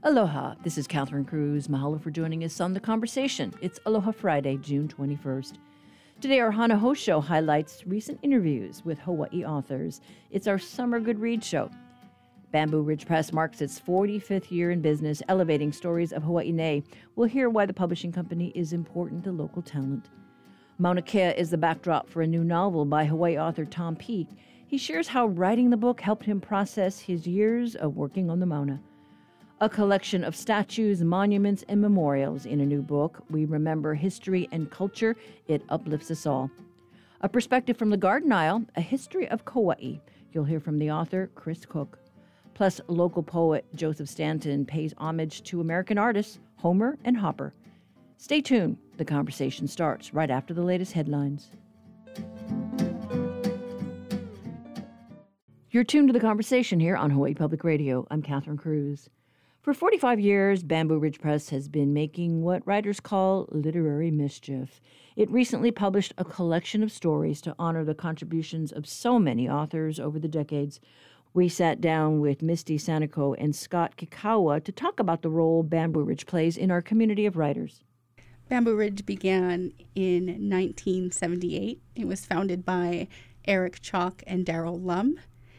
Aloha, this is Catherine Cruz. Mahalo for joining us on The Conversation. It's Aloha Friday, June 21st. Today, our Hana Ho Show highlights recent interviews with Hawaii authors. It's our summer good read show. Bamboo Ridge Press marks its 45th year in business, elevating stories of Hawaii Nei. We'll hear why the publishing company is important to local talent. Mauna Kea is the backdrop for a new novel by Hawaii author Tom Peake. He shares how writing the book helped him process his years of working on the Mauna. A collection of statues, monuments, and memorials in a new book. We remember history and culture. It uplifts us all. A perspective from the Garden Isle, a history of Kauai. You'll hear from the author, Chris Cook. Plus, local poet Joseph Stanton pays homage to American artists Homer and Hopper. Stay tuned. The conversation starts right after the latest headlines. You're tuned to The Conversation here on Hawaii Public Radio. I'm Catherine Cruz. For 45 years, Bamboo Ridge Press has been making what writers call literary mischief. It recently published a collection of stories to honor the contributions of so many authors over the decades. We sat down with Misty Sanico and Scott Kikawa to talk about the role Bamboo Ridge plays in our community of writers. Bamboo Ridge began in 1978. It was founded by Eric Chalk and Daryl Lum.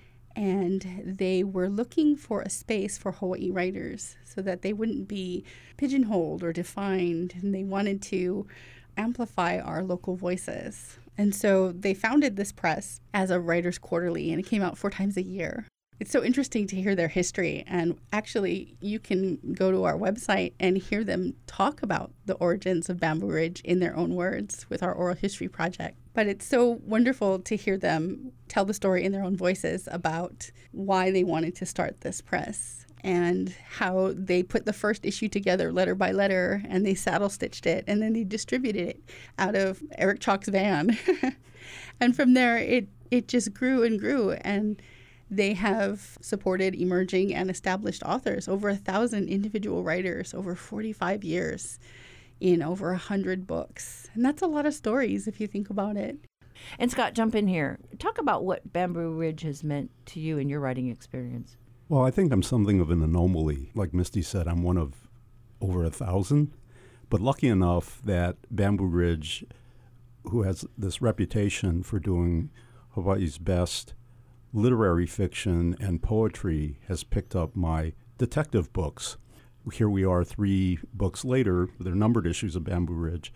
And they were looking for a space for Hawaii writers so that they wouldn't be pigeonholed or defined. And they wanted to amplify our local voices. And so they founded this press as a writer's quarterly, and it came out 4 times a year. It's so interesting to hear their history. And actually, you can go to our website and hear them talk about the origins of Bamboo Ridge in their own words with our oral history project. But it's so wonderful to hear them tell the story in their own voices about why they wanted to start this press and how they put the first issue together letter by letter, and they saddle stitched it, and then they distributed it out of Eric Chalk's van. And from there, it just grew and grew. And they have supported emerging and established authors, over 1,000 individual writers over 45 years in over 100 books. And that's a lot of stories if you think about it. And Scott, jump in here. Talk about what Bamboo Ridge has meant to you in your writing experience. Well, I think I'm something of an anomaly. Like Misty said, I'm one of over 1,000. But lucky enough that Bamboo Ridge, who has this reputation for doing Hawaii's best literary fiction and poetry, has picked up my detective books. Here we are 3 books later. They're numbered issues of Bamboo Ridge.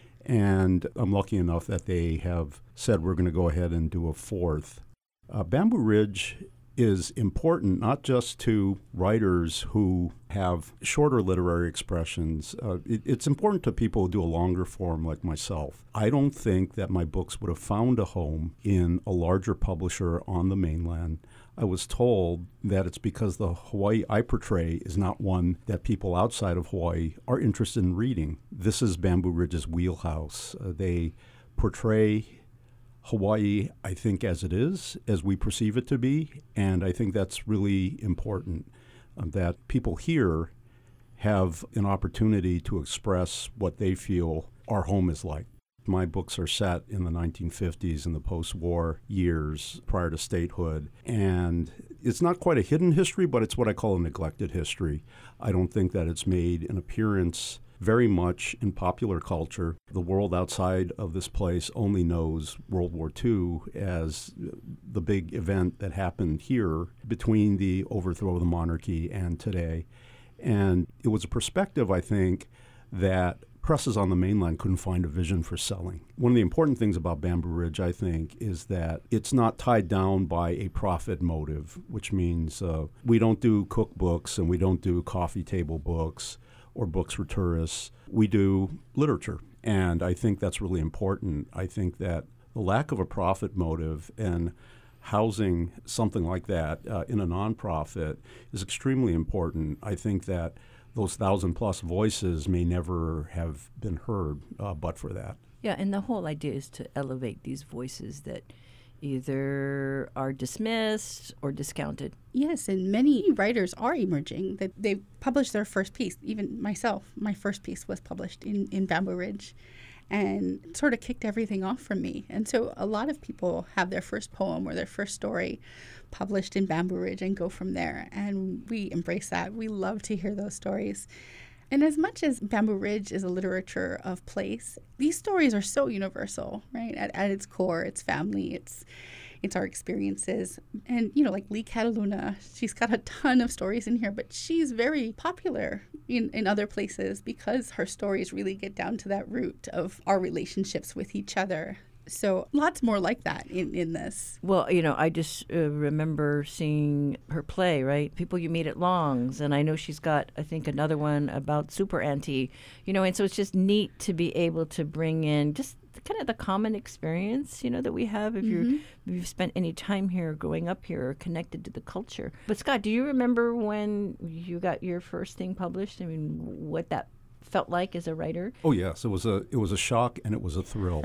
And I'm lucky enough that they have said we're going to go ahead and do a 4th. Bamboo Ridge is important not just to writers who have shorter literary expressions. It's important to people who do a longer form like myself. I don't think that my books would have found a home in a larger publisher on the mainland. I was told that it's because the Hawaii I portray is not one that people outside of Hawaii are interested in reading. This is Bamboo Ridge's wheelhouse. They portray Hawaii, I think, as it is, as we perceive it to be, and I think that's really important, that people here have an opportunity to express what they feel our home is like. My books are set in the 1950s and the post-war years prior to statehood, and it's not quite a hidden history, but it's what I call a neglected history. I don't think that it's made an appearance very much in popular culture. The world outside of this place only knows World War II as the big event that happened here between the overthrow of the monarchy and today. And it was a perspective, I think, that presses on the mainland couldn't find a vision for selling. One of the important things about Bamboo Ridge, I think, is that it's not tied down by a profit motive, which means we don't do cookbooks and we don't do coffee table books or books for tourists. We do literature, and I think that's really important. I think that the lack of a profit motive and housing something like that in a nonprofit is extremely important. I think that those 1,000+ voices may never have been heard but for that. Yeah, and the whole idea is to elevate these voices that either are dismissed or discounted. Yes, and many writers are emerging. That they published their first piece. Even myself, my first piece was published in Bamboo Ridge. and it sort of kicked everything off for me. And so a lot of people have their first poem or their first story published in Bamboo Ridge and go from there. And we embrace that. We love to hear those stories. And as much as Bamboo Ridge is a literature of place, these stories are so universal, right? At its core, it's family, it's our experiences. And, like Lee Cataluna, she's got a ton of stories in here, but she's very popular in other places because her stories really get down to that root of our relationships with each other. So lots more like that in this. Well, I just remember seeing her play, right? People You Meet at Long's. And I know she's got, I think, another one about Super Auntie, and so it's just neat to be able to bring in just kind of the common experience, that we have if you've spent any time here, growing up here, or connected to the culture. But Scott, do you remember when you got your first thing published? I mean, what that felt like as a writer? Oh yes, it was a shock and it was a thrill.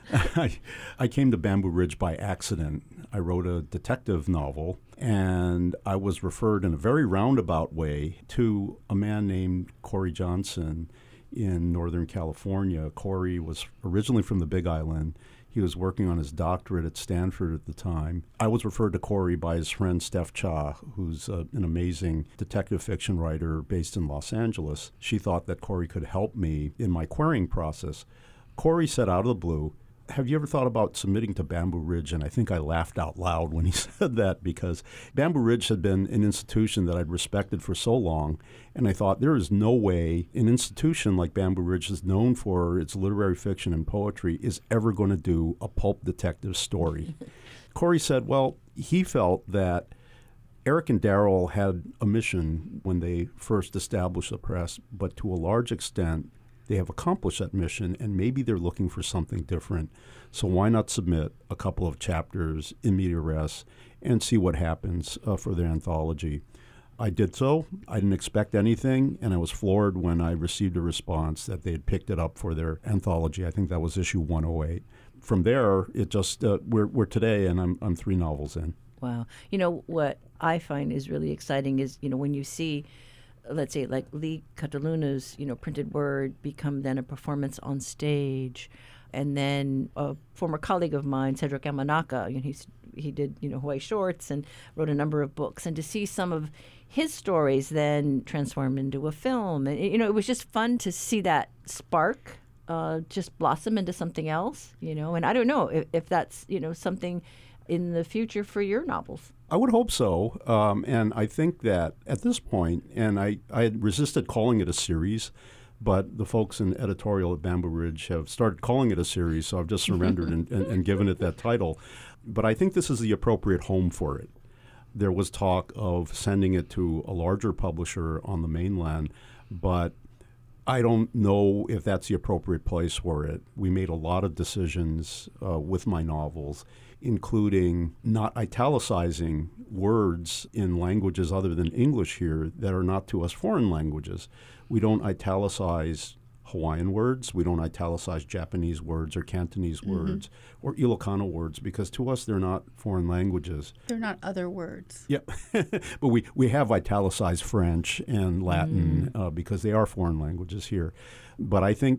I came to Bamboo Ridge by accident. I wrote a detective novel, and I was referred in a very roundabout way to a man named Corey Johnson in Northern California. Corey was originally from the Big Island. He was working on his doctorate at Stanford at the time. I was referred to Corey by his friend Steph Cha, who's an amazing detective fiction writer based in Los Angeles. She thought that Corey could help me in my querying process. Corey said out of the blue, "Have you ever thought about submitting to Bamboo Ridge?" And I think I laughed out loud when he said that, because Bamboo Ridge had been an institution that I'd respected for so long. And I thought, there is no way an institution like Bamboo Ridge is known for its literary fiction and poetry is ever going to do a pulp detective story. Corey said, well, he felt that Eric and Daryl had a mission when they first established the press, but to a large extent, they have accomplished that mission, and maybe they're looking for something different. So why not submit a couple of chapters in media res and see what happens for their anthology? I did so. I didn't expect anything, and I was floored when I received a response that they had picked it up for their anthology. I think that was issue 108. From there, it just we're today, and I'm 3 novels in. Wow. What I find is really exciting is, when you see, let's say, like Lee Cataluna's, printed word become then a performance on stage. And then a former colleague of mine, Cedric Amanaka, he did, Hawaii Shorts and wrote a number of books. And to see some of his stories then transformed into a film, and, it was just fun to see that spark just blossom into something else, And I don't know if that's, something in the future for your novels. I would hope so. And I think that at this point, and I had resisted calling it a series, but the folks in editorial at Bamboo Ridge have started calling it a series, so I've just surrendered and given it that title. But I think this is the appropriate home for it. There was talk of sending it to a larger publisher on the mainland, but I don't know if that's the appropriate place for it. We made a lot of decisions with my novels, including not italicizing words in languages other than English here that are not to us foreign languages. We don't italicize Hawaiian words. We don't italicize Japanese words or Cantonese words or Ilocano words, because to us they're not foreign languages. They're not other words. Yeah, but we have italicized French and Latin because they are foreign languages here. But I think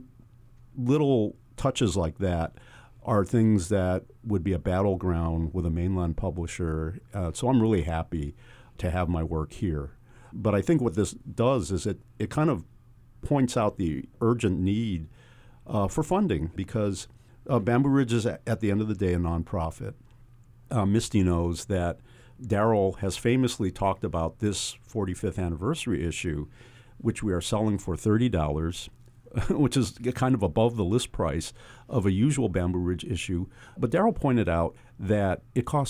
little touches like that are things that would be a battleground with a mainland publisher. So I'm really happy to have my work here. But I think what this does is it kind of points out the urgent need for funding, because Bamboo Ridge is, at the end of the day, a nonprofit. Misty knows that Daryl has famously talked about this 45th anniversary issue, which we are selling for $30, which is kind of above the list price of a usual Bamboo Ridge issue. But Daryl pointed out that it costs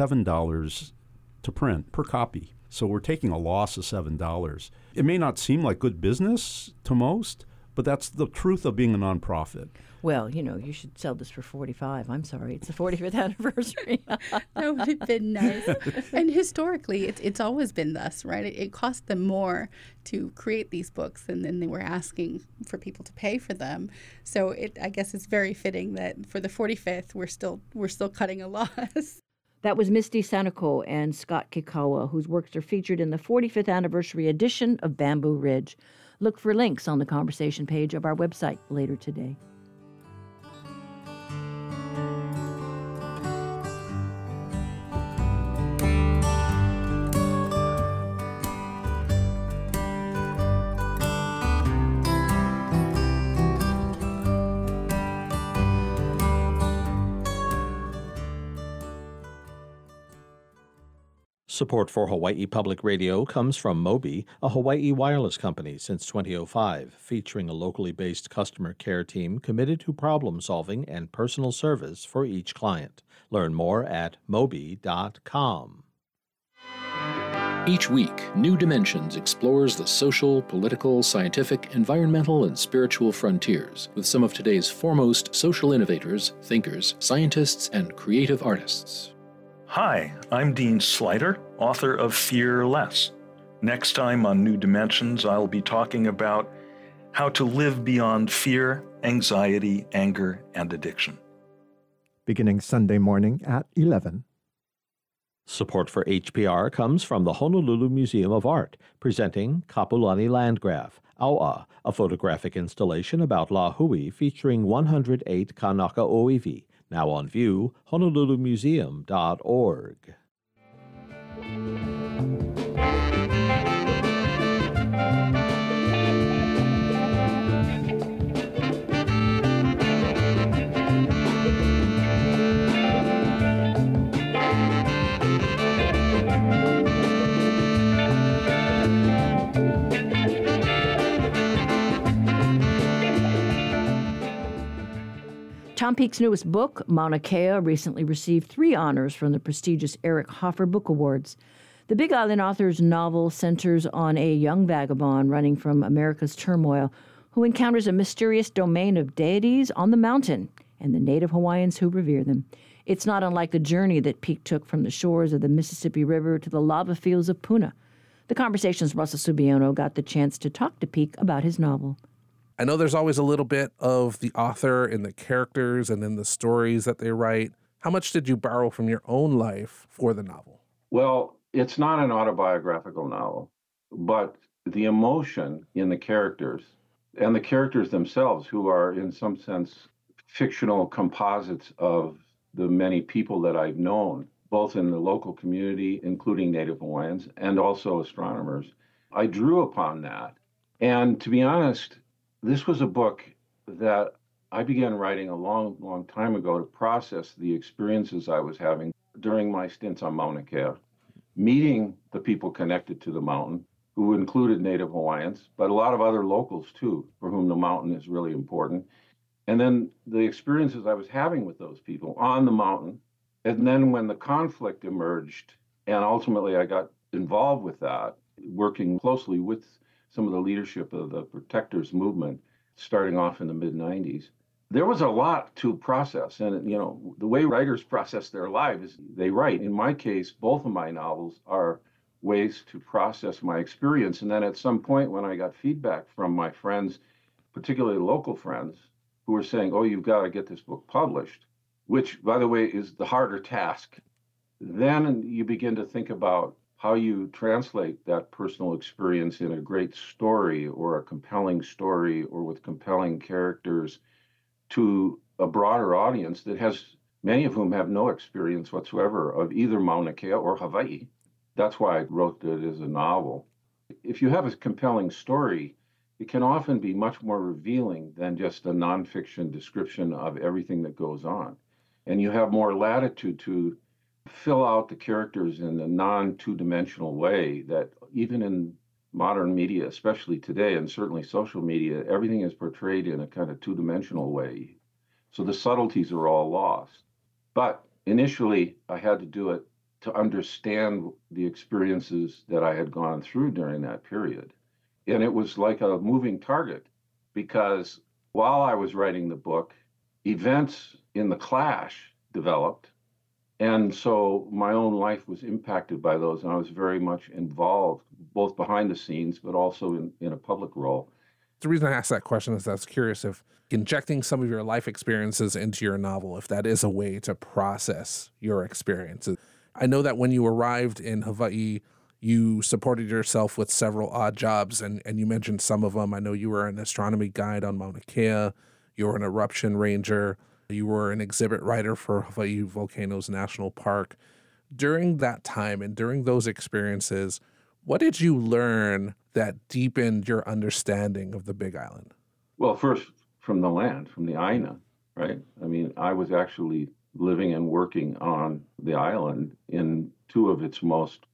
$37 to print per copy. So we're taking a loss of $7. It may not seem like good business to most, but that's the truth of being a nonprofit. Well, you should sell this for $45. I'm sorry, it's the 45th anniversary. That would have been nice. And historically, it's always been thus, right? It cost them more to create these books, and then they were asking for people to pay for them. So I guess it's very fitting that for the 45th, we're still cutting a loss. That was Misty Sanako and Scott Kikawa, whose works are featured in the 45th anniversary edition of Bamboo Ridge. Look for links on the conversation page of our website later today. Support for Hawaii Public Radio comes from Mobi, a Hawaii wireless company since 2005, featuring a locally based customer care team committed to problem solving and personal service for each client. Learn more at mobi.com. Each week, New Dimensions explores the social, political, scientific, environmental, and spiritual frontiers with some of today's foremost social innovators, thinkers, scientists, and creative artists. Hi, I'm Dean Slider, author of Fear Less. Next time on New Dimensions, I'll be talking about how to live beyond fear, anxiety, anger, and addiction. Beginning Sunday morning at 11. Support for HPR comes from the Honolulu Museum of Art, presenting Kapulani Landgraph, Aua, a photographic installation about Lahui featuring 108 Kanaka Oiwi. Now on view, honolulumuseum.org. Tom Peake's newest book, Mauna Kea, recently received 3 honors from the prestigious Eric Hoffer Book Awards. The Big Island author's novel centers on a young vagabond running from America's turmoil who encounters a mysterious domain of deities on the mountain and the native Hawaiians who revere them. It's not unlike the journey that Peake took from the shores of the Mississippi River to the lava fields of Puna. The Conversation's Russell Subiono got the chance to talk to Peake about his novel. I know there's always a little bit of the author and the characters and then the stories that they write. How much did you borrow from your own life for the novel? Well, it's not an autobiographical novel, but the emotion in the characters and the characters themselves, who are in some sense fictional composites of the many people that I've known, both in the local community, including Native Hawaiians, and also astronomers. I drew upon that. And to be honest, this was a book that I began writing a long, long time ago to process the experiences I was having during my stints on Mauna Kea, meeting the people connected to the mountain, who included Native Hawaiians, but a lot of other locals too, for whom the mountain is really important. And then the experiences I was having with those people on the mountain. And then when the conflict emerged, and ultimately I got involved with that, working closely with some of the leadership of the Protectors movement, starting off in the mid-90s. There was a lot to process. And, you know, the way writers process their lives, they write. In my case, both of my novels are ways to process my experience. And then at some point when I got feedback from my friends, particularly local friends, who were saying, oh, you've got to get this book published, which, by the way, is the harder task. Then you begin to think about how you translate that personal experience in a great story or a compelling story or with compelling characters to a broader audience that has, many of whom have no experience whatsoever of either Mauna Kea or Hawaii. That's why I wrote it as a novel. If you have a compelling story, it can often be much more revealing than just a nonfiction description of everything that goes on. And you have more latitude to fill out the characters in a non-two-dimensional way that even in modern media, especially today, and certainly social media, everything is portrayed in a kind of two-dimensional way. So the subtleties are all lost. But initially, I had to do it to understand the experiences that I had gone through during that period. And it was like a moving target, because while I was writing the book, events in the clash developed. And so my own life was impacted by those, and I was very much involved, both behind the scenes, but also in a public role. The reason I asked that question is I was curious if injecting some of your life experiences into your novel, if that is a way to process your experiences. I know that when you arrived in Hawaii, you supported yourself with several odd jobs, and you mentioned some of them. I know you were an astronomy guide on Mauna Kea, you were an eruption ranger, you were an exhibit writer for Hawaii Volcanoes National Park. During that time and during those experiences, what did you learn that deepened your understanding of the Big Island? Well, first, from the land, from the Aina, right? I mean, I was actually living and working on the island in two of its most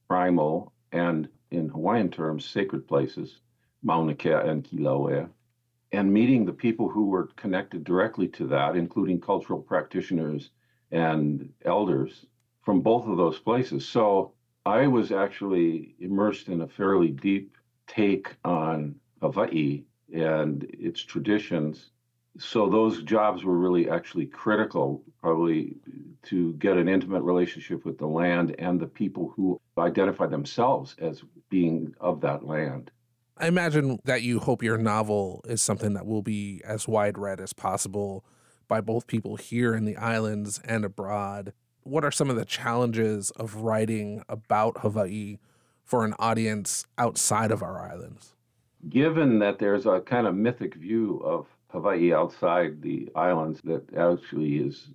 primal and, in Hawaiian terms, sacred places, Mauna Kea and Kilauea, and meeting the people who were connected directly to that, including cultural practitioners and elders from both of those places. So I was actually immersed in a fairly deep take on Hawaii and its traditions. So those jobs were really actually critical, probably, to get an intimate relationship with the land and the people who identify themselves as being of that land. I imagine that you hope your novel is something that will be as wide read as possible by both people here in the islands and abroad. What are some of the challenges of writing about Hawaii for an audience outside of our islands? Given that there's a kind of mythic view of Hawaii outside the islands that actually is,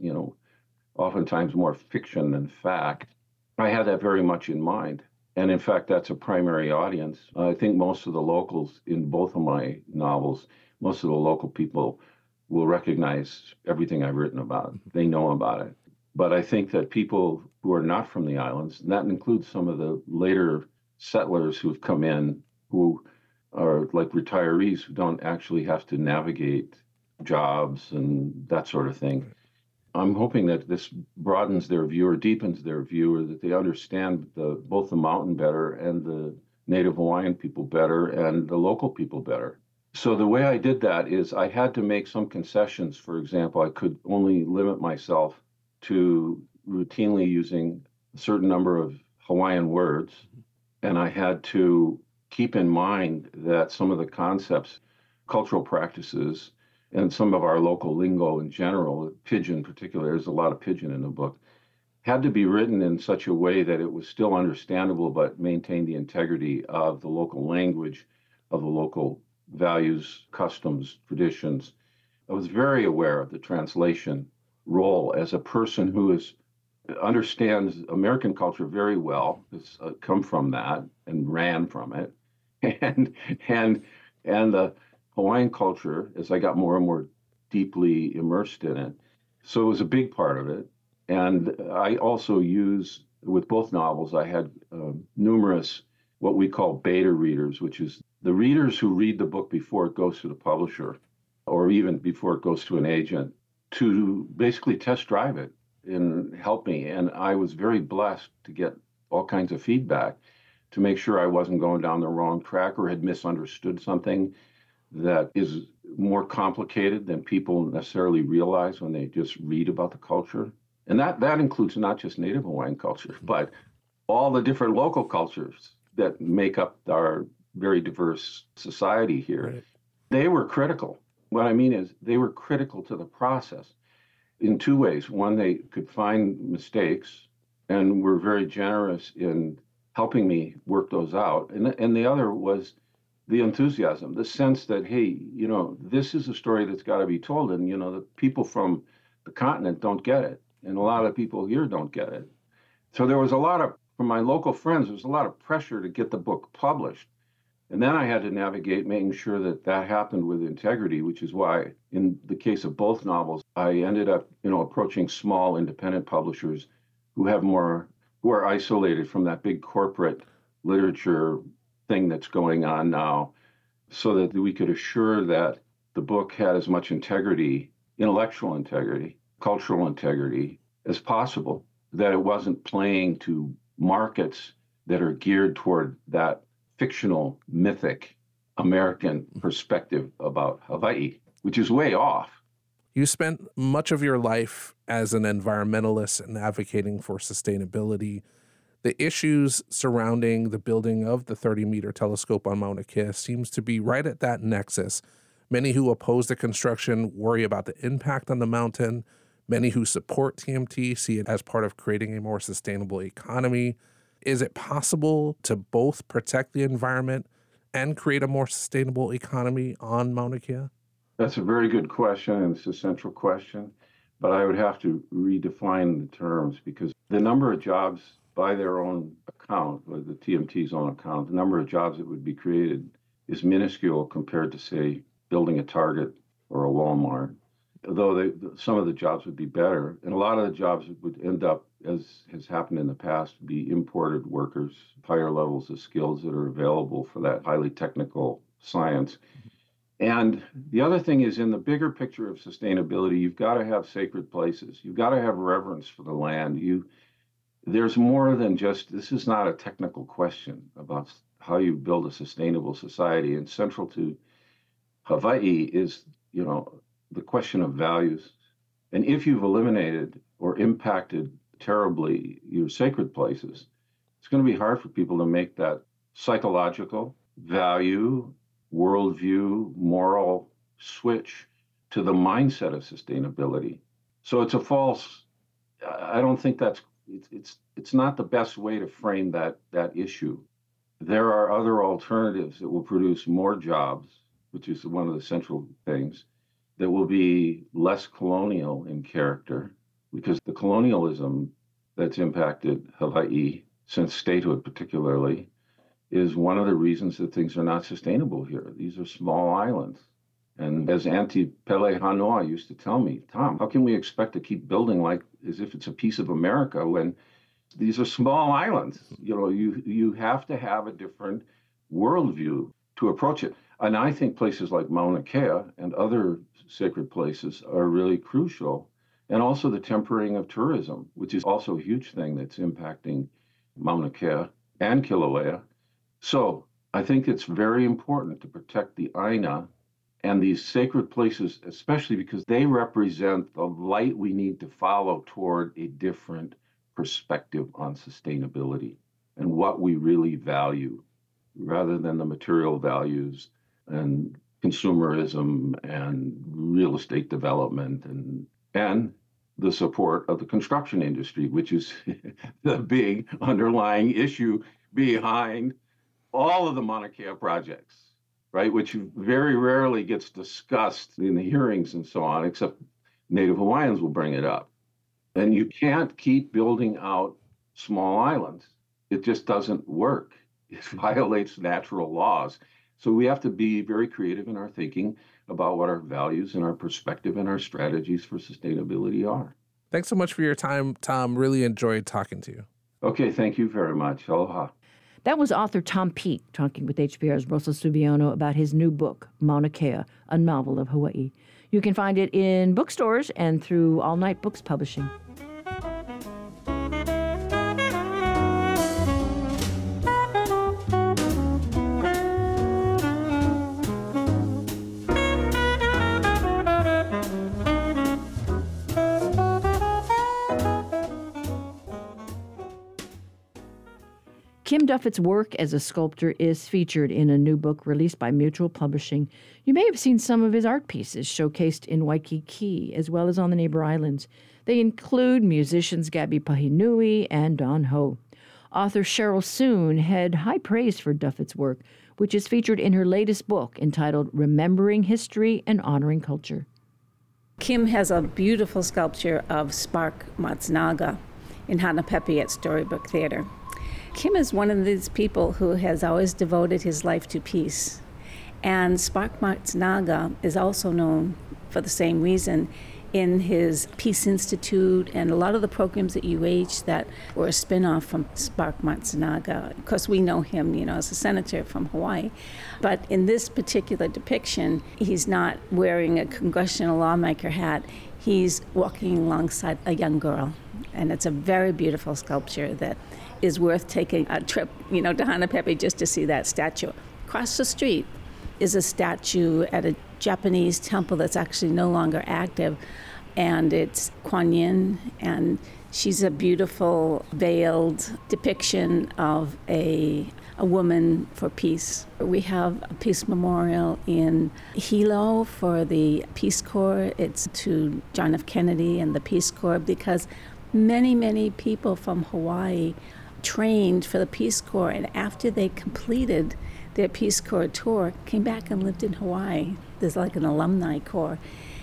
oftentimes more fiction than fact, I had that very much in mind. And in fact, that's a primary audience. I think most of the locals in both of my novels, most of the local people will recognize everything I've written about. They know about it. But I think that people who are not from the islands, and that includes some of the later settlers who've come in, who are like retirees who don't actually have to navigate jobs and that sort of thing. I'm hoping that this broadens their view or deepens their view, or that they understand both the mountain better and the Native Hawaiian people better and the local people better. So the way I did that is I had to make some concessions. For example, I could only limit myself to routinely using a certain number of Hawaiian words, and I had to keep in mind that some of the concepts, cultural practices, and some of our local lingo in general, Pidgin in particular, there's a lot of Pidgin in the book, had to be written in such a way that it was still understandable but maintained the integrity of the local language, of the local values, customs, traditions. I was very aware of the translation role as a person who understands American culture very well, has come from that and ran from it, and the Hawaiian culture as I got more and more deeply immersed in it. So it was a big part of it. And I also use, with both novels, I had numerous what we call beta readers, which is the readers who read the book before it goes to the publisher, or even before it goes to an agent, to basically test drive it and help me. And I was very blessed to get all kinds of feedback to make sure I wasn't going down the wrong track or had misunderstood something that is more complicated than people necessarily realize when they just read about the culture. And that includes not just Native Hawaiian culture, but all the different local cultures that make up our very diverse society here. Right. They were critical. What I mean is they were critical to the process in two ways. One, they could find mistakes and were very generous in helping me work those out. And the other was the enthusiasm, the sense that, hey, this is a story that's got to be told. And, the people from the continent don't get it. And a lot of people here don't get it. So there was from my local friends, there was a lot of pressure to get the book published. And then I had to navigate making sure that happened with integrity, which is why, in the case of both novels, I ended up, approaching small independent publishers who are isolated from that big corporate literature thing that's going on now, so that we could assure that the book had as much integrity, intellectual integrity, cultural integrity as possible, that it wasn't playing to markets that are geared toward that fictional, mythic American perspective about Hawaii, which is way off. You spent much of your life as an environmentalist and advocating for sustainability. The issues surrounding the building of the 30-meter telescope on Mauna Kea seems to be right at that nexus. Many who oppose the construction worry about the impact on the mountain. Many who support TMT see it as part of creating a more sustainable economy. Is it possible to both protect the environment and create a more sustainable economy on Mauna Kea? That's a very good question, and it's a central question. But I would have to redefine the terms, because the number of jobs by their own account, or the TMT's own account, the number of jobs that would be created is minuscule compared to, say, building a Target or a Walmart. Though some of the jobs would be better, and a lot of the jobs would end up as has happened in the past, be imported workers, higher levels of skills that are available for that highly technical science. And the other thing is, in the bigger picture of sustainability, you've got to have sacred places. You've got to have reverence for the land. There's more than just, this is not a technical question about how you build a sustainable society. And central to Hawaii is, the question of values. And if you've eliminated or impacted terribly your sacred places, it's going to be hard for people to make that psychological value, worldview, moral switch to the mindset of sustainability. So it's a false, I don't think it's not the best way to frame that issue. There are other alternatives that will produce more jobs, which is one of the central things, that will be less colonial in character, because the colonialism that's impacted Hawaii, since statehood particularly, is one of the reasons that things are not sustainable here. These are small islands. And as Auntie Pele Hanoa used to tell me, Tom, how can we expect to keep building like as if it's a piece of America when these are small islands? You have to have a different worldview to approach it. And I think places like Mauna Kea and other sacred places are really crucial. And also the tempering of tourism, which is also a huge thing that's impacting Mauna Kea and Kilauea. So I think it's very important to protect the Aina and these sacred places, especially because they represent the light we need to follow toward a different perspective on sustainability and what we really value, rather than the material values and consumerism and real estate development and the support of the construction industry, which is the big underlying issue behind all of the Mauna Kea projects, right? Which very rarely gets discussed in the hearings and so on, except Native Hawaiians will bring it up. And you can't keep building out small islands. It just doesn't work. It violates natural laws. So we have to be very creative in our thinking about what our values and our perspective and our strategies for sustainability are. Thanks so much for your time, Tom. Really enjoyed talking to you. Okay, thank you very much. Aloha. That was author Tom Peake talking with HPR's Rosa Subiono about his new book, Mauna Kea, a novel of Hawaii. You can find it in bookstores and through All Night Books Publishing. Kim Duffett's work as a sculptor is featured in a new book released by Mutual Publishing. You may have seen some of his art pieces showcased in Waikiki as well as on the neighbor islands. They include musicians Gabby Pahinui and Don Ho. Author Cheryl Soon had high praise for Duffett's work, which is featured in her latest book entitled Remembering History and Honoring Culture. Kim has a beautiful sculpture of Spark Matsunaga in Hanapepe at Storybook Theater. Kim is one of these people who has always devoted his life to peace. And Spark Matsunaga is also known for the same reason in his Peace Institute and a lot of the programs at UH that were a spin-off from Spark Matsunaga. Of course, we know him, as a senator from Hawaii. But in this particular depiction, he's not wearing a congressional lawmaker hat. He's walking alongside a young girl. And it's a very beautiful sculpture that is worth taking a trip, to Hanapepe just to see that statue. Across the street is a statue at a Japanese temple that's actually no longer active, and it's Kuan Yin, and she's a beautiful veiled depiction of a woman for peace. We have a peace memorial in Hilo for the Peace Corps. It's to John F. Kennedy and the Peace Corps, because many, many people from Hawaii trained for the Peace Corps, and after they completed their Peace Corps tour, came back and lived in Hawaii. There's like an alumni corps.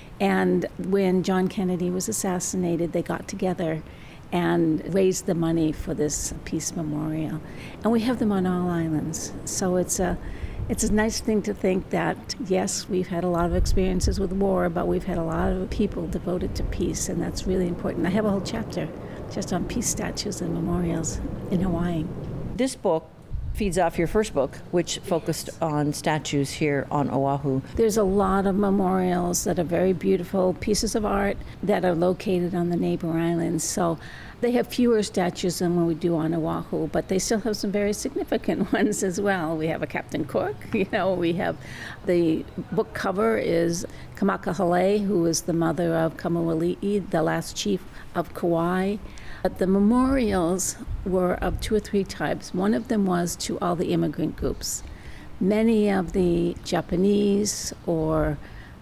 And when John Kennedy was assassinated, they got together and raised the money for this peace memorial. And we have them on all islands. So it's a nice thing to think that, yes, we've had a lot of experiences with war, but we've had a lot of people devoted to peace, and that's really important. I have a whole chapter just on peace statues and memorials in Hawaii. This book feeds off your first book, which focused on statues here on Oahu. There's a lot of memorials that are very beautiful pieces of art that are located on the neighbor islands. So they have fewer statues than we do on Oahu, but they still have some very significant ones as well. We have a Captain Cook, we have the book cover is Kamakahale, who is the mother of Kamauali'i, the last chief of Kauai. But the memorials were of 2 or 3 types. One of them was to all the immigrant groups. Many of the Japanese or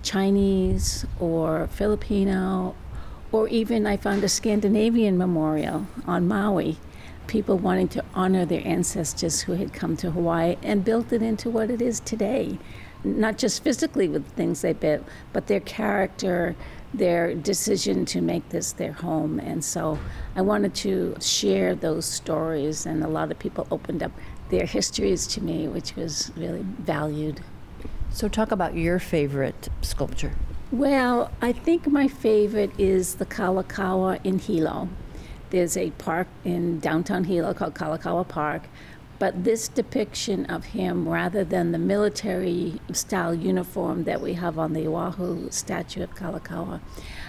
Chinese or Filipino, or even I found a Scandinavian memorial on Maui, people wanting to honor their ancestors who had come to Hawaii and built it into what it is today. Not just physically with the things they built, but their character, their decision to make this their home. And so I wanted to share those stories, and a lot of people opened up their histories to me, which was really valued. So talk about your favorite sculpture. Well, I think my favorite is the Kalakaua in Hilo. There's a park in downtown Hilo called Kalakaua Park, but this depiction of him, rather than the military-style uniform that we have on the Oahu statue of Kalakaua,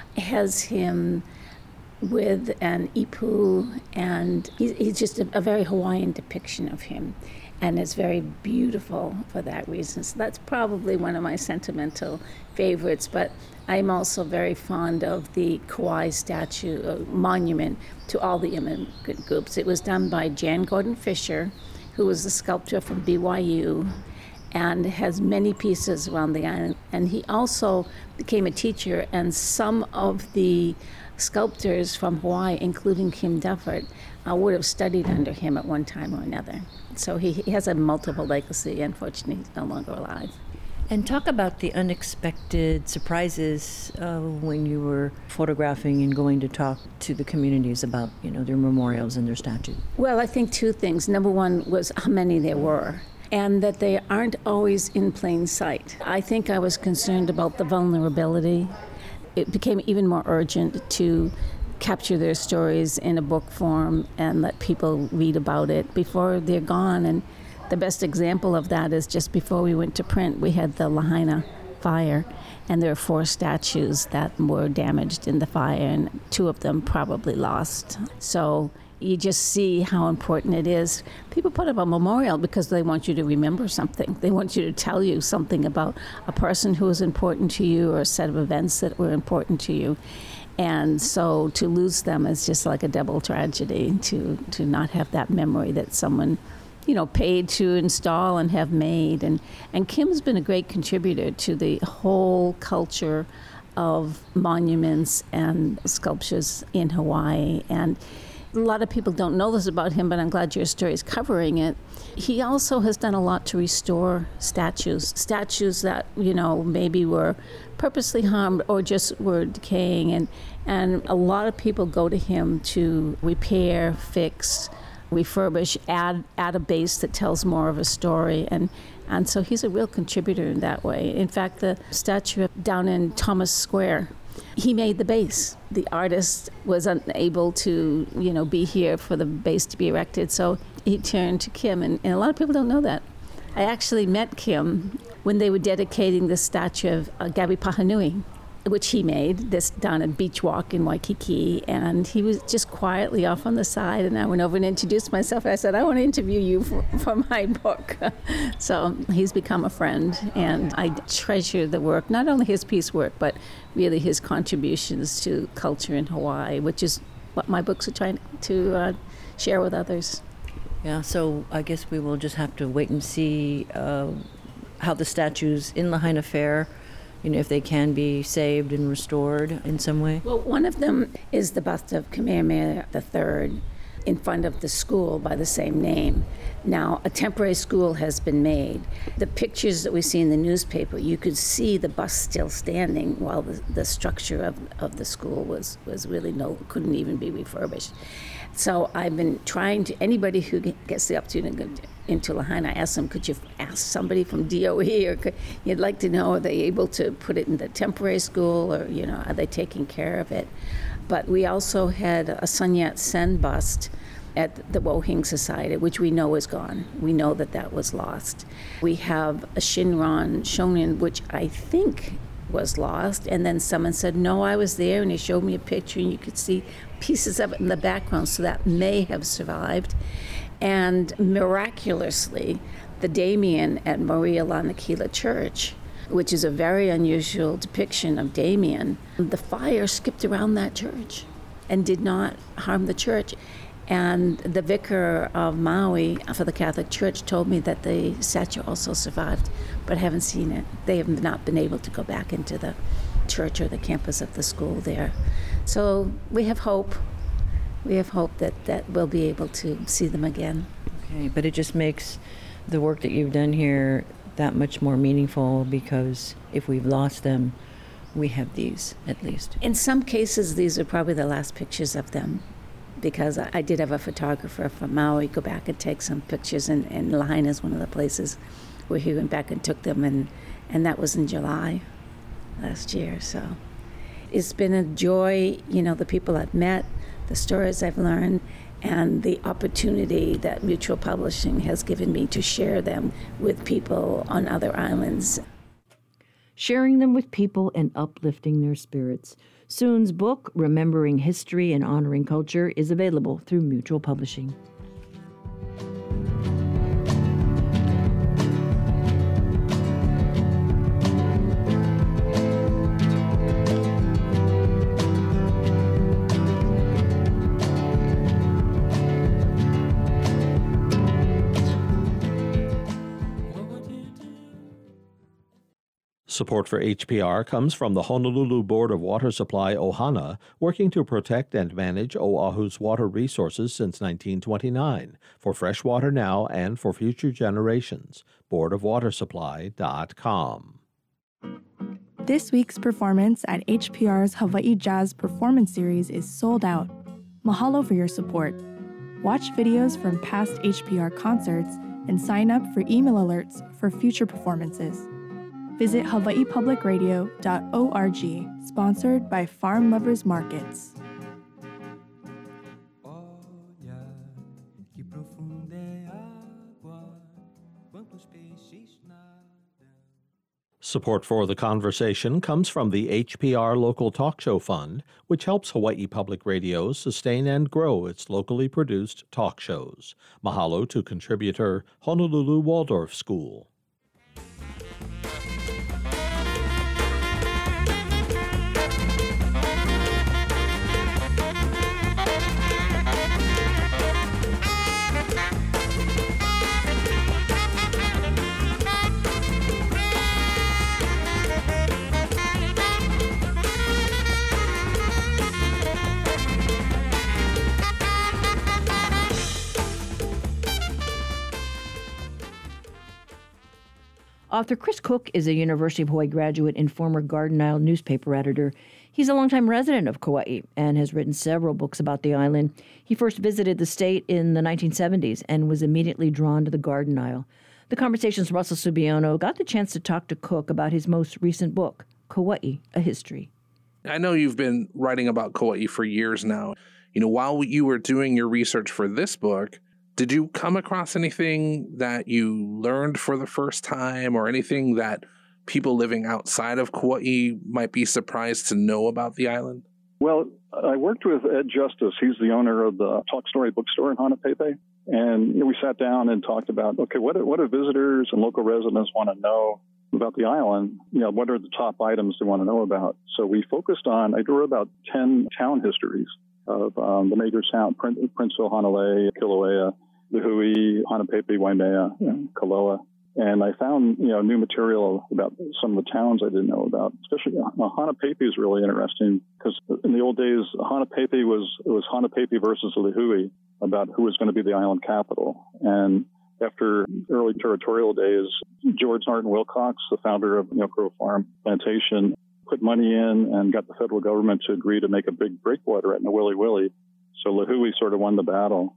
has him with an ipu, and he's just a very Hawaiian depiction of him, and it's very beautiful for that reason. So that's probably one of my sentimental favorites, but I'm also very fond of the Kauai statue, monument to all the immigrant groups. It was done by Jan Gordon Fisher, who was a sculptor from BYU, and has many pieces around the island. And he also became a teacher, and some of the sculptors from Hawaii, including Kim Duffert, would have studied under him at one time or another. So he has a multiple legacy. Unfortunately, he's no longer alive. And talk about the unexpected surprises when you were photographing and going to talk to the communities about, their memorials and their statues. Well, I think 2 things. Number one was how many there were, and that they aren't always in plain sight. I think I was concerned about the vulnerability. It became even more urgent to capture their stories in a book form and let people read about it before they're gone. And the best example of that is just before we went to print, we had the Lahaina fire, and there are 4 statues that were damaged in the fire, and 2 of them probably lost. So you just see how important it is. People put up a memorial because they want you to remember something. They want you to tell you something about a person who was important to you or a set of events that were important to you. And so to lose them is just like a double tragedy, to not have that memory that someone paid to install and have made. And Kim's been a great contributor to the whole culture of monuments and sculptures in Hawaii. And a lot of people don't know this about him, but I'm glad your story is covering it. He also has done a lot to restore statues that, maybe were purposely harmed or just were decaying. And a lot of people go to him to repair, fix, refurbish, add a base that tells more of a story. And so he's a real contributor in that way. In fact, the statue down in Thomas Square, he made the base. The artist was unable to, be here for the base to be erected, so he turned to Kim, and a lot of people don't know that. I actually met Kim when they were dedicating the statue of Gabby Pahanui, which he made, this down at Beach Walk in Waikiki, and he was just quietly off on the side, and I went over and introduced myself, and I said, I want to interview you for my book. So he's become a friend, and I treasure the work, not only his piecework, but really his contributions to culture in Hawaii, which is what my books are trying to share with others. Yeah, so I guess we will just have to wait and see how the statues in Lahaina fare, if they can be saved and restored in some way. Well, one of them is the bust of Kamehameha III in front of the school by the same name. Now, a temporary school has been made. The pictures that we see in the newspaper, you could see the bust still standing while the structure of the school was really couldn't even be refurbished. So I've been trying to, anybody who gets the opportunity into Lahaina, I asked them, could you ask somebody from DOE, or you'd like to know, are they able to put it in the temporary school, or, are they taking care of it? But we also had a Sun Yat-sen bust at the Wohing Society, which we know is gone. We know that was lost. We have a Shinran Shonin, which I think was lost, and then someone said, no, I was there, and he showed me a picture, and you could see pieces of it in the background, so that may have survived. And miraculously, the Damien at Maria Lanakila Church, which is a very unusual depiction of Damien, the fire skipped around that church and did not harm the church. And the vicar of Maui for the Catholic Church told me that the statue also survived, but I haven't seen it. They have not been able to go back into the church or the campus of the school there. So we have hope. We have hope that we'll be able to see them again. Okay, but it just makes the work that you've done here that much more meaningful, because if we've lost them, we have these at least. In some cases, these are probably the last pictures of them, because I did have a photographer from Maui go back and take some pictures, and Lahaina is one of the places where he went back and took them, and that was in July last year. So it's been a joy, the people I've met, the stories I've learned, and the opportunity that Mutual Publishing has given me to share them with people on other islands. Sharing them with people and uplifting their spirits. Soon's book, Remembering History and Honoring Culture, is available through Mutual Publishing. Support for HPR comes from the Honolulu Board of Water Supply Ohana, working to protect and manage Oahu's water resources since 1929, for fresh water now and for future generations. boardofwatersupply.com. This week's performance at HPR's Hawaii Jazz Performance Series is sold out. Mahalo for your support. Watch videos from past HPR concerts and sign up for email alerts for future performances. Visit hawaiipublicradio.org, sponsored by Farm Lovers Markets. Support for the conversation comes from the HPR Local Talk Show Fund, which helps Hawaii Public Radio sustain and grow its locally produced talk shows. Mahalo to contributor Honolulu Waldorf School. Author Chris Cook is a University of Hawaii graduate and former Garden Isle newspaper editor. He's a longtime resident of Kauai and has written several books about the island. He first visited the state in the 1970s and was immediately drawn to the Garden Isle. The Conversation's Russell Subiono got the chance to talk to Cook about his most recent book, Kauai, A History. I know you've been writing about Kauai for years now. While you were doing your research for this book, did you come across anything that you learned for the first time, or anything that people living outside of Kauai might be surprised to know about the island? Well, I worked with Ed Justice. He's the owner of the Talk Story bookstore in Hanapepe. And we sat down and talked about, okay, what do visitors and local residents want to know about the island? What are the top items they want to know about? So we focused on, I drew about 10 town histories of the major town, Princeville, Hanalei, Kilauea, Lihue, Hanapepe, Waimea, Kaloa. And I found, new material about some of the towns I didn't know about. Especially Hanapepe is really interesting because in the old days, Hanapepe was Hanapepe versus Lihue about who was going to be the island capital. And after early territorial days, George Norton Wilcox, the founder of Crow Farm Plantation, put money in and got the federal government to agree to make a big breakwater at Nawili Wili. So Lihue sort of won the battle.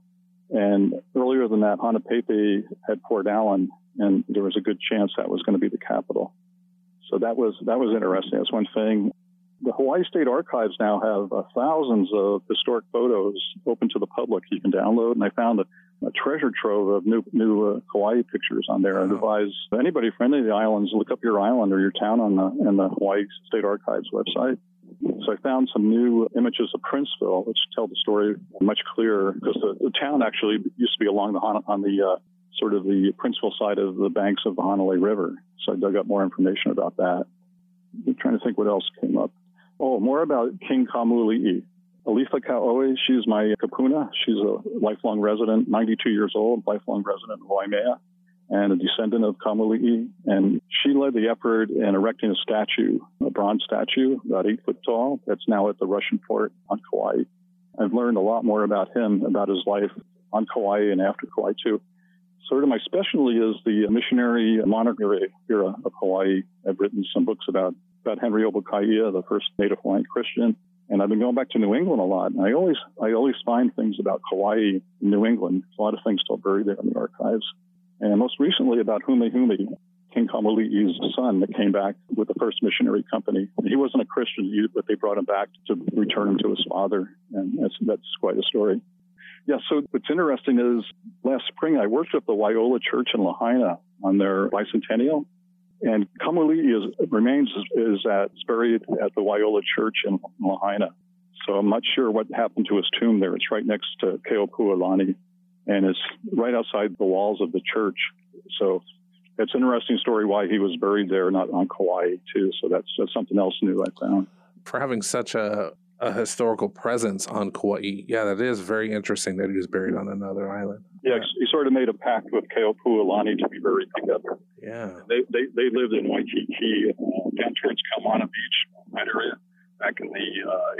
And earlier than that, Hanapepe had Port Allen, and there was a good chance that was going to be the capital. So that was interesting. That's one thing. The Hawaii State Archives now have thousands of historic photos open to the public you can download, and I found a treasure trove of new Kauai pictures on there. I advise anybody from any of the islands, look up your island or your town on the Hawaii State Archives website. So I found some new images of Princeville, which tell the story much clearer, because the town actually used to be along the sort of the Princeville side of the banks of the Hanalei River. So I dug up more information about that. I'm trying to think what else came up. Oh, more about King Kamuli'i. Alifa Kauoe, she's my kapuna. She's a lifelong resident, 92 years old, lifelong resident of Waimea, and a descendant of Kamuli'i. And she led the effort in erecting a statue, a bronze statue, about 8 foot tall, that's now at the Russian fort on Kauai. I've learned a lot more about him, about his life on Kauai and after Kauai, too. Sort of my specialty is the missionary monarchy era of Hawaii. I've written some books about Henry Obakaia, the first Native Hawaiian Christian. And I've been going back to New England a lot. And I always find things about Kauai in New England. A lot of things still buried there in the archives. And most recently about Humehumi, King Kamuli'i's son that came back with the first missionary company. He wasn't a Christian, but they brought him back to return him to his father. And that's quite a story. Yeah, so what's interesting is last spring I worked at the Waiоla Church in Lahaina on their bicentennial. And Kamuli'i remains is buried at the Waiola Church in Lahaina. So I'm not sure what happened to his tomb there. It's right next to Keopuolani, and it's right outside the walls of the church. So it's an interesting story why he was buried there, not on Kauai, too. So that's something else new I found. For having such a historical presence on Kauai, yeah, that is very interesting that he was buried on another island. Yeah, he sort of made a pact with Keopuolani to be buried together. Yeah. They lived in Waikiki, down towards Kaumana Beach, that area, back in the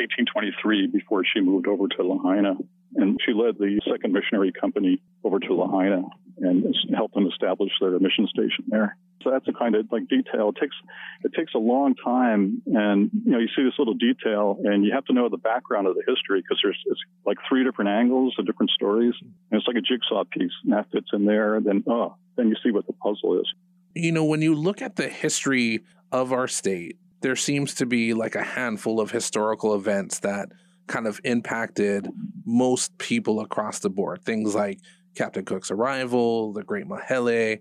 1823 before she moved over to Lahaina. And she led the second missionary company over to Lahaina and helped them establish their mission station there. So that's a kind of like detail. It takes a long time, and you see this little detail, and you have to know the background of the history because it's like 3 different angles of different stories, and it's like a jigsaw piece, and that fits in there. And then you see what the puzzle is. When you look at the history of our state, there seems to be like a handful of historical events that kind of impacted most people across the board. Things like Captain Cook's arrival, the Great Mahele,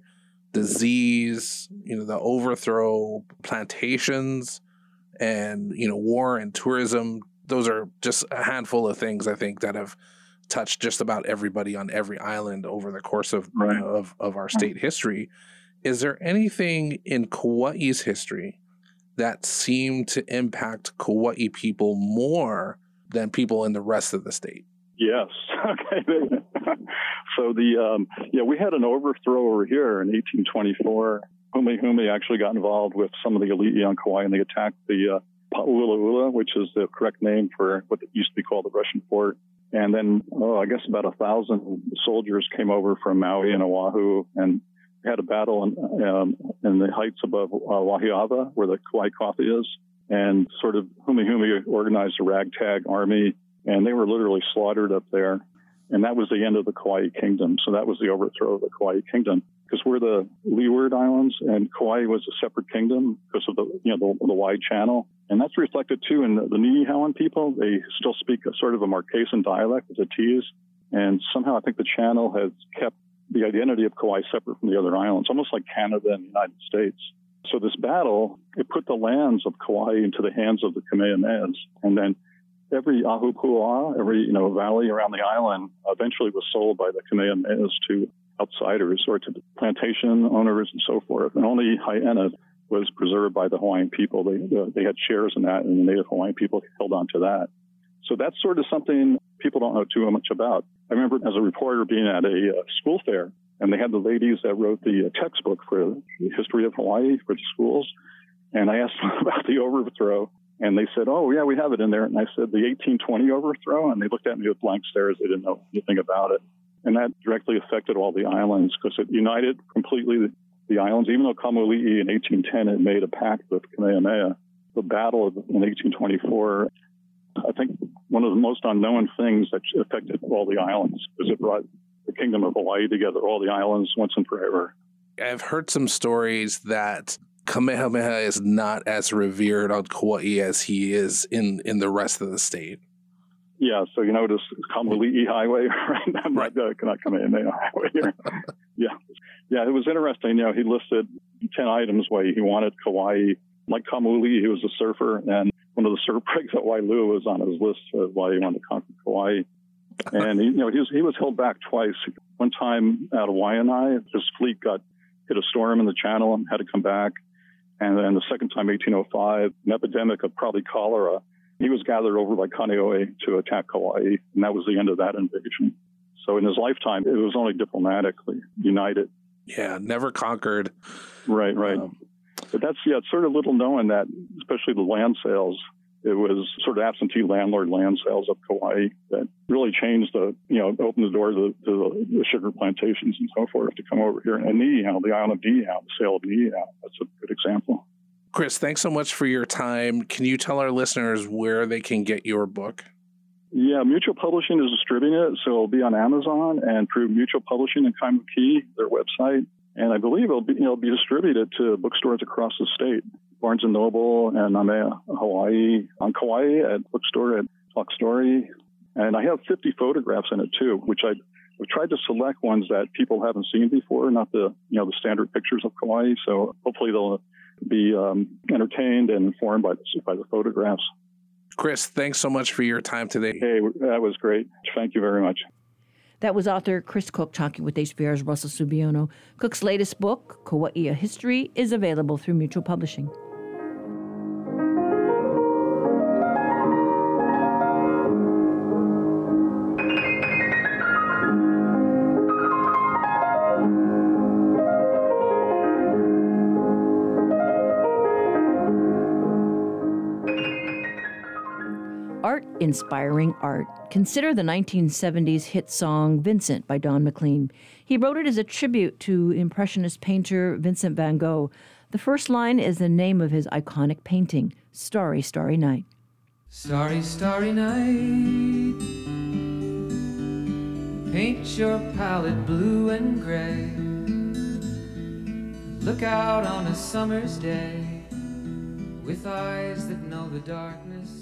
disease, the overthrow, plantations, and, war and tourism. Those are just a handful of things, I think, that have touched just about everybody on every island over the course of our state history. Is there anything in Kauai's history that seemed to impact Kauai people more than people in the rest of the state? Yes. Okay. So we had an overthrow over here in 1824. Humehumi actually got involved with some of the elite on Kauai, and they attacked the Pa'ulaula, which is the correct name for what used to be called the Russian fort. And then, I guess about 1,000 soldiers came over from Maui and Oahu and had a battle in the heights above Wahiava, where the Kauai coffee is. And sort of Humehumi organized a ragtag army, and they were literally slaughtered up there. And that was the end of the Kauai Kingdom. So that was the overthrow of the Kauai Kingdom, because we're the Leeward Islands, and Kauai was a separate kingdom because of the wide channel. And that's reflected too in the Niihauan people. They still speak a sort of a Marquesan dialect with the T's, and somehow I think the channel has kept the identity of Kauai separate from the other islands, almost like Canada and the United States. So this battle, it put the lands of Kauai into the hands of the Kamehamehas, and then every ahupua'a, every valley around the island, eventually was sold by the Kamehamehas to outsiders or to plantation owners and so forth. And only Haiena was preserved by the Hawaiian people. They had shares in that, and the Native Hawaiian people held on to that. So that's sort of something people don't know too much about. I remember as a reporter being at a school fair, and they had the ladies that wrote the textbook for the history of Hawaii for the schools. And I asked them about the overthrow, and they said, "Oh, yeah, we have it in there." And I said, "The 1820 overthrow?" And they looked at me with blank stares. They didn't know anything about it. And that directly affected all the islands because it united completely the islands. Even though Kamuli'i in 1810 had made a pact with Kamehameha, the battle in 1824, I think one of the most unknown things that affected all the islands because it brought the kingdom of Hawaii together, all the islands once and forever. I've heard some stories that Kamehameha is not as revered on Kauai as he is in the rest of the state. Yeah, so you notice Kamali'i Highway, right? Not Kamehameha Highway here. Yeah, it was interesting. He listed 10 items why he wanted Kauai. Like Kamali'i, he was a surfer, and one of the surf breaks at Wailu was on his list of why he wanted to conquer Kauai. And he was held back twice. One time out of Waianae, his fleet hit a storm in the channel and had to come back. And then the second time, 1805, an epidemic of probably cholera. He was gathered over by Kaneohe to attack Kauai, and that was the end of that invasion. So in his lifetime, it was only diplomatically united. Yeah, never conquered. Right. But it's sort of little known that, especially the land sales, it was sort of absentee landlord land sales of Kauai that really changed opened the door to the sugar plantations and so forth to come over here. And Niihau, the island of Niihau, the sale of Niihau, that's a good example. Chris, thanks so much for your time. Can you tell our listeners where they can get your book? Yeah, Mutual Publishing is distributing it, so it'll be on Amazon and through Mutual Publishing in Kaimuki, their website. And I believe it'll be distributed to bookstores across the state. Barnes & Noble and Namea, Hawaii, on Kauai at bookstore at Talk Story. And I have 50 photographs in it too, which I've tried to select ones that people haven't seen before, not the standard pictures of Kauai. So hopefully they'll be entertained and informed by the photographs. Chris, thanks so much for your time today. Hey, that was great. Thank you very much. That was author Chris Cook talking with HPR's Russell Subiono. Cook's latest book, Kauai, A History, is available through Mutual Publishing. Art inspiring art. Consider the 1970s hit song Vincent by Don McLean. He wrote it as a tribute to Impressionist painter Vincent van Gogh. The first line is the name of his iconic painting, Starry, Starry Night. Starry, starry night, paint your palette blue and gray. Look out on a summer's day with eyes that know the darkness.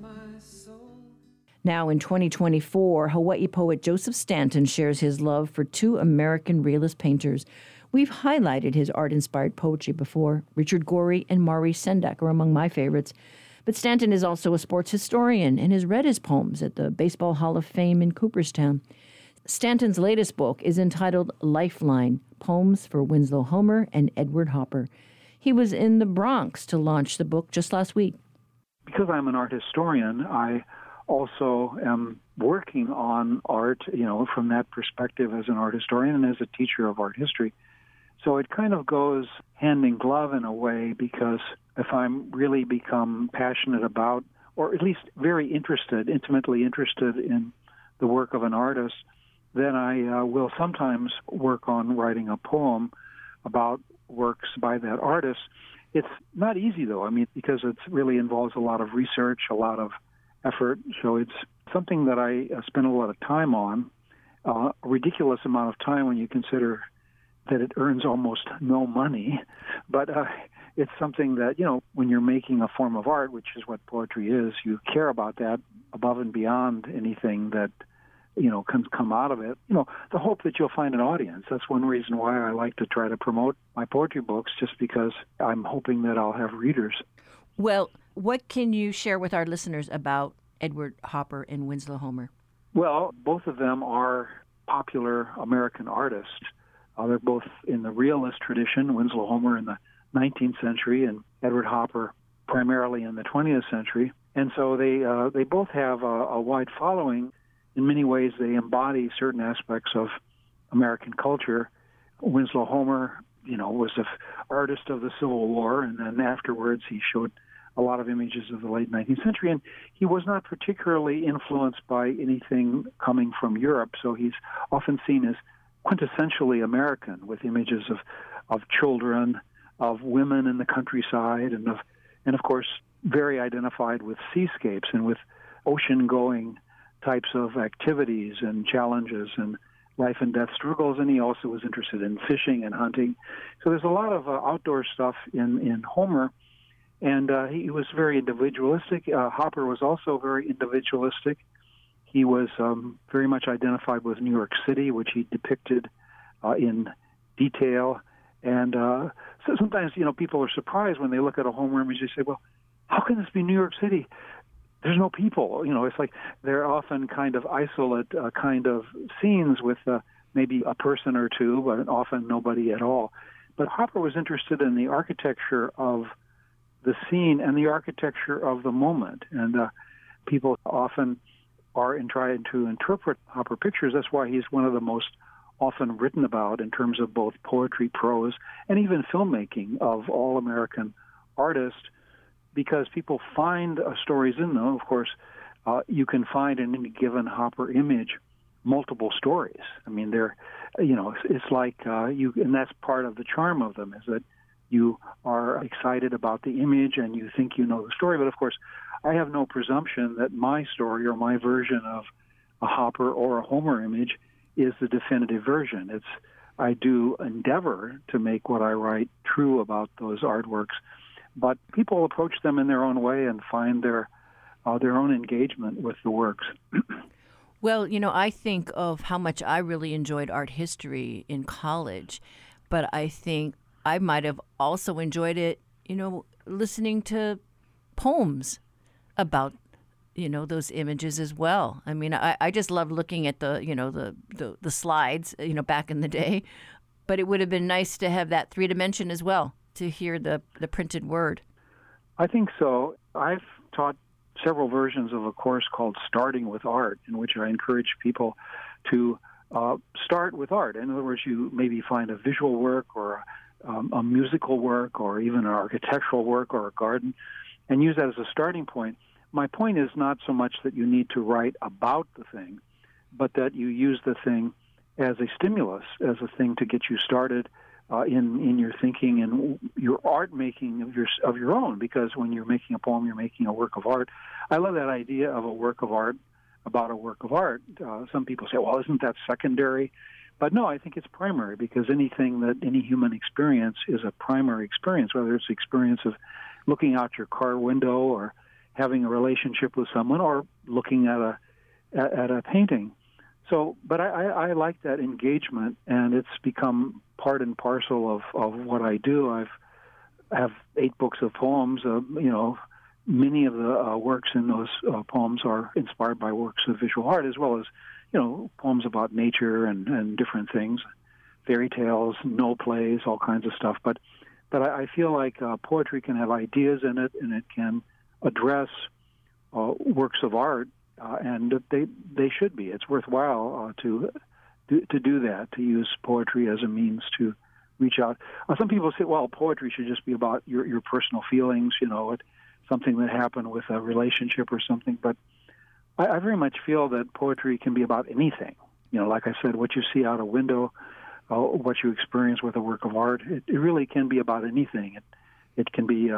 Now in 2024, Hawaii poet Joseph Stanton shares his love for two American realist painters. We've highlighted his art-inspired poetry before. Richard Gorey and Maurice Sendak are among my favorites. But Stanton is also a sports historian and has read his poems at the Baseball Hall of Fame in Cooperstown. Stanton's latest book is entitled Lifeline, Poems for Winslow Homer and Edward Hopper. He was in the Bronx to launch the book just last week. Because I'm an art historian, I also am working on art, from that perspective as an art historian and as a teacher of art history. So it kind of goes hand in glove in a way, because if I'm really become passionate about, or at least very interested, intimately interested in the work of an artist, then I will sometimes work on writing a poem about works by that artist. It's not easy, though, because it really involves a lot of research, a lot of effort. So it's something that I spend a lot of time on, a ridiculous amount of time when you consider that it earns almost no money. But it's something that, when you're making a form of art, which is what poetry is, you care about that above and beyond anything that, can come out of it. The hope that you'll find an audience. That's one reason why I like to try to promote my poetry books, just because I'm hoping that I'll have readers. Well, what can you share with our listeners about Edward Hopper and Winslow Homer? Well, both of them are popular American artists. They're both in the realist tradition, Winslow Homer in the 19th century and Edward Hopper primarily in the 20th century. And so they both have a wide following. In many ways, they embody certain aspects of American culture. Winslow Homer, was an artist of the Civil War, and then afterwards he showed a lot of images of the late 19th century, and he was not particularly influenced by anything coming from Europe, so he's often seen as quintessentially American, with images of children, of women in the countryside, and of course very identified with seascapes and with ocean-going types of activities and challenges and life and death struggles, and he also was interested in fishing and hunting. So there's a lot of outdoor stuff in Homer, and he was very individualistic. Hopper was also very individualistic. He was very much identified with New York City, which he depicted in detail. And so sometimes, people are surprised when they look at a Homer image. They say, well, how can this be New York City? There's no people. It's like they're often kind of isolate kind of scenes with maybe a person or two, but often nobody at all. But Hopper was interested in the architecture of the scene and the architecture of the moment. And people often are in trying to interpret Hopper pictures. That's why he's one of the most often written about in terms of both poetry, prose, and even filmmaking of all American artists, because people find stories in them. Of course, you can find in any given Hopper image multiple stories. I mean, they're, it's like and that's part of the charm of them, is that you are excited about the image and you think you know the story. But of course, I have no presumption that my story or my version of a Hopper or a Homer image is the definitive version. I do endeavor to make what I write true about those artworks, but people approach them in their own way and find their own engagement with the works. Well, I think of how much I really enjoyed art history in college, but I think I might have also enjoyed it, listening to poems about those images as well. I mean, I just love looking at the slides, back in the day, but it would have been nice to have that 3-dimension as well, to hear the printed word. I think so. I've taught several versions of a course called Starting with Art, in which I encourage people to start with art. In other words, you maybe find a visual work or a musical work or even an architectural work or a garden, and use that as a starting point. My point is not so much that you need to write about the thing, but that you use the thing as a stimulus, as a thing to get you started in your thinking and your art making of your own. Because when you're making a poem, you're making a work of art. I love that idea of a work of art about a work of art. Some people say, well, isn't that secondary? But no, I think it's primary, because anything that any human experience is a primary experience, whether it's the experience of looking out your car window or having a relationship with someone or looking at a painting. So, but I like that engagement, and it's become part and parcel of what I do. I have 8 books of poems. Many of the works in those poems are inspired by works of visual art, as well as poems about nature and different things, fairy tales, no plays, all kinds of stuff. But I feel like poetry can have ideas in it, and it can address works of art, and they should be. It's worthwhile to do that, to use poetry as a means to reach out. Some people say, well, poetry should just be about your personal feelings, something that happened with a relationship or something. But I very much feel that poetry can be about anything. Like I said, what you see out a window, what you experience with a work of art, it really can be about anything. It can be,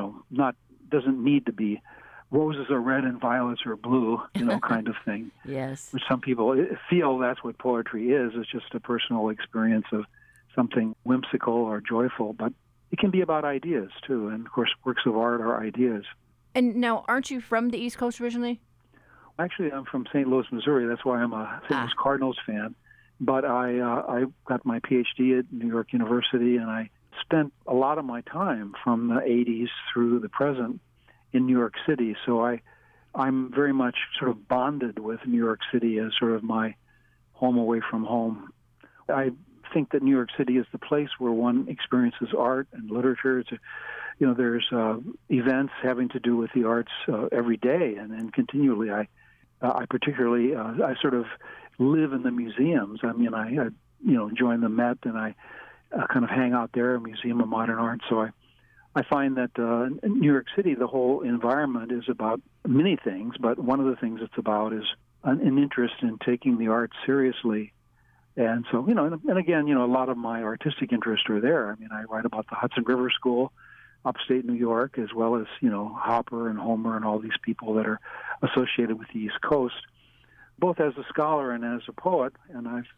doesn't need to be roses are red and violets are blue, kind of thing. Yes. Which some people feel that's what poetry is. It's just a personal experience of something whimsical or joyful. But it can be about ideas, too. And, of course, works of art are ideas. And now, aren't you from the East Coast originally? Actually, I'm from St. Louis, Missouri. That's why I'm a St. Louis Cardinals fan. But I got my Ph.D. at New York University, and I spent a lot of my time from the 80s through the present in New York City. So I'm very much sort of bonded with New York City as sort of my home away from home. I think that New York City is the place where one experiences art and literature. There's events having to do with the arts every day and continually. I particularly I sort of live in the museums. I mean, I join the Met, and I kind of hang out there, Museum of Modern Art. So I find that in New York City, the whole environment is about many things, but one of the things it's about is an interest in taking the arts seriously. And so, and again, a lot of my artistic interests are there. I mean, I write about the Hudson River School, upstate New York, as well as, Hopper and Homer and all these people that are associated with the East Coast, both as a scholar and as a poet. And I've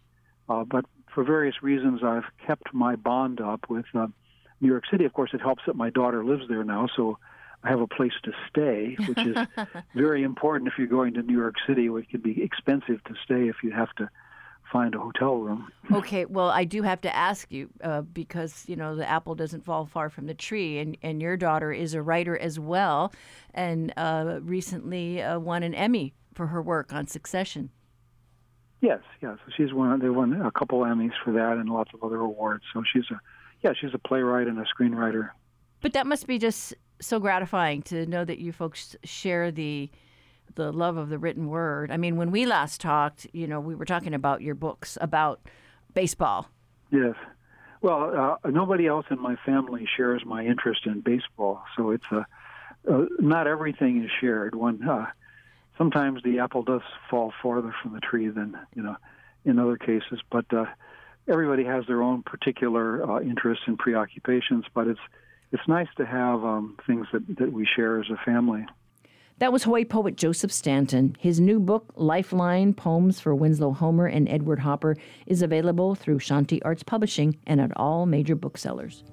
But for various reasons, I've kept my bond up with New York City. Of course, it helps that my daughter lives there now, so I have a place to stay, which is very important if you're going to New York City. It can be expensive to stay if you have to find a hotel room. Okay, well, I do have to ask you because, the apple doesn't fall far from the tree, and your daughter is a writer as well, and recently won an Emmy for her work on Succession. Yes. So they won a couple Emmys for that and lots of other awards. So she's a playwright and a screenwriter. But that must be just so gratifying to know that you folks share the love of the written word. I mean, when we last talked, we were talking about your books about baseball. Yes. Well, nobody else in my family shares my interest in baseball, so it's not everything is shared. Sometimes the apple does fall farther from the tree than in other cases, but everybody has their own particular interests and preoccupations. But it's nice to have things that we share as a family. That was Hawaii poet Joseph Stanton. His new book, Lifeline, Poems for Winslow Homer and Edward Hopper, is available through Shanti Arts Publishing and at all major booksellers.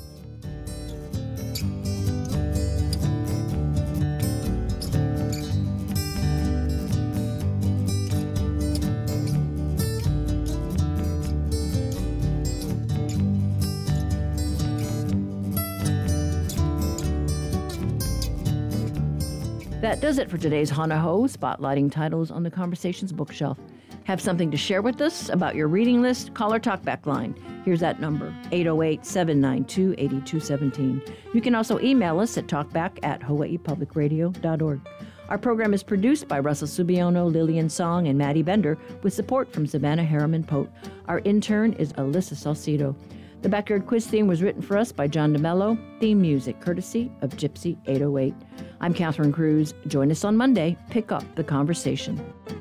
That does it for today's Hana Ho, spotlighting titles on the Conversations bookshelf. Have something to share with us about your reading list? Call our talkback line. Here's that number, 808-792-8217. You can also email us at talkback@hawaiipublicradio.org. Our program is produced by Russell Subiono, Lillian Song, and Maddie Bender, with support from Savannah Harriman-Pote. Our intern is Alyssa Salcido. The Backyard Quiz theme was written for us by John DeMello. Theme music courtesy of Gypsy 808. I'm Catherine Cruz. Join us on Monday. Pick up the conversation.